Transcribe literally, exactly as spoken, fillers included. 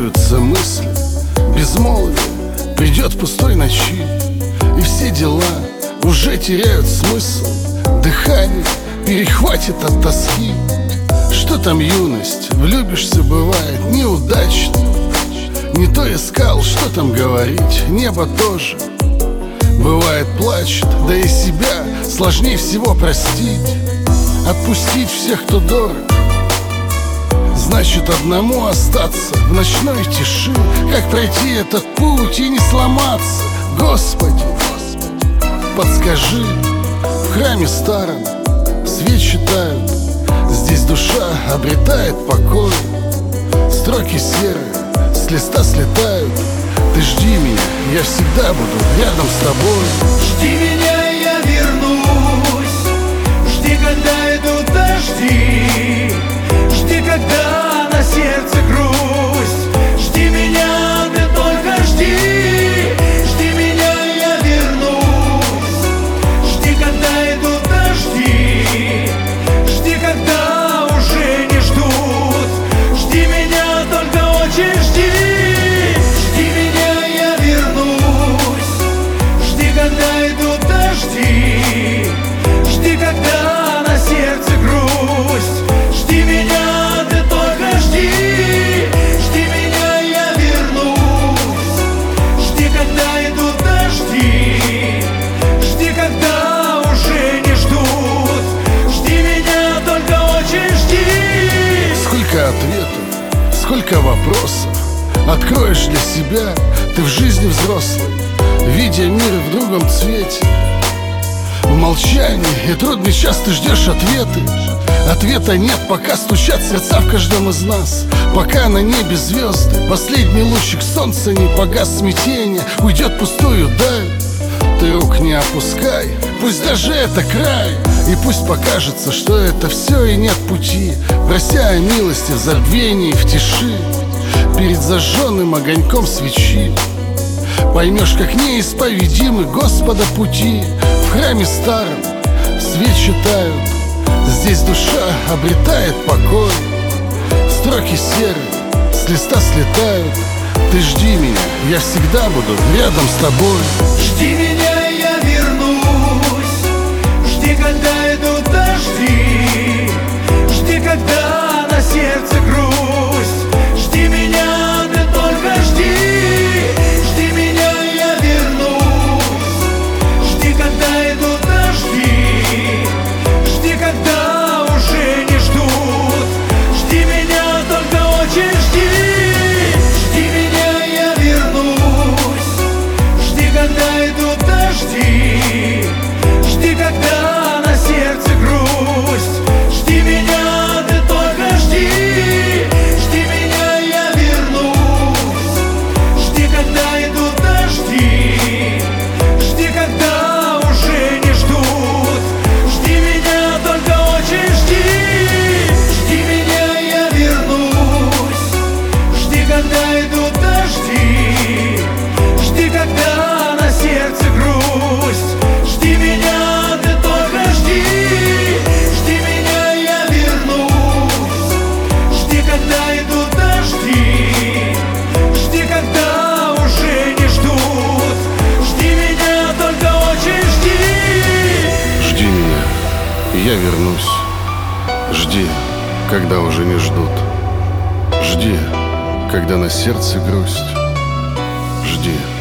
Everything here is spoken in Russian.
рассеиваются мысли, безмолвие придет в пустой ночи, и все дела уже теряют смысл, дыхание перехватит от тоски. Что там юность, влюбишься бывает неудачно, не то искал, что там говорить, небо тоже бывает плачет, да и себя сложнее всего простить. Отпустить всех, кто дорог, значит одному остаться в ночной тиши. Как пройти этот путь и не сломаться? Господи, подскажи. В храме старом свечи тают, здесь душа обретает покой. Строки серые с листа слетают. Ты жди меня, я всегда буду рядом с тобой. Жди меня, я вернусь. Жди, когда идут дожди. Жди, когда на сердце грусть. Жди меня, ты только жди. Жди меня, я вернусь. Жди, когда идут дожди. Жди, когда уже не ждут. Жди меня, только очень жди. Жди меня, я вернусь. Жди, когда идут дожди. Жди, когда на сердце грусть. Жди меня, ты только жди. Жди меня, я вернусь. Жди, когда идут дожди. Жди, когда уже не ждут. Жди меня, только очень жди. Сколько ответов, сколько вопросов откроешь для себя ты в жизни взрослой, видя мир в другом цвете. В молчании и трудный час ты ждешь ответы. Ответа нет, пока стучат сердца в каждом из нас, пока на небе звезды, последний лучик солнца не погас, смятение уйдет в пустую даль. Ты рук не опускай, пусть даже это край, и пусть покажется, что это все и нет пути. Прося о милости в забвении, в тиши, перед зажженным огоньком свечи, поймешь, как неисповедимы Господа пути. В храме старом свечи тают, здесь душа обретает покой. Строки серые с листа слетают. Ты жди меня, я всегда буду рядом с тобой. Жди меня, я вернусь. Жди, когда идут дожди. Жди, когда на сердце грусть. Жди меня, ты только жди. Жди меня, я вернусь. Жди, когда идут дожди. Жди, когда уже не ждут. Жди меня, только очень жди. Жди меня, я вернусь. Жди, когда идут дожди. Жди, когда на сердце грусть. Жди меня, ты только жди. Жди меня, я вернусь. Жди, когда идут дожди. Жди, когда уже не ждут. Жди меня, только очень жди. Жди меня, я вернусь. Жди, когда идут дожди. Жди, когда на сердце грусть. Жди меня, ты только жди. Жди меня, я вернусь. Жди, когда идут дожди. Жди, когда уже не ждут. Жди меня, только очень жди. Жди меня, я вернусь. Жди, когда уже не ждут. Жди, когда на сердце грусть. Жди.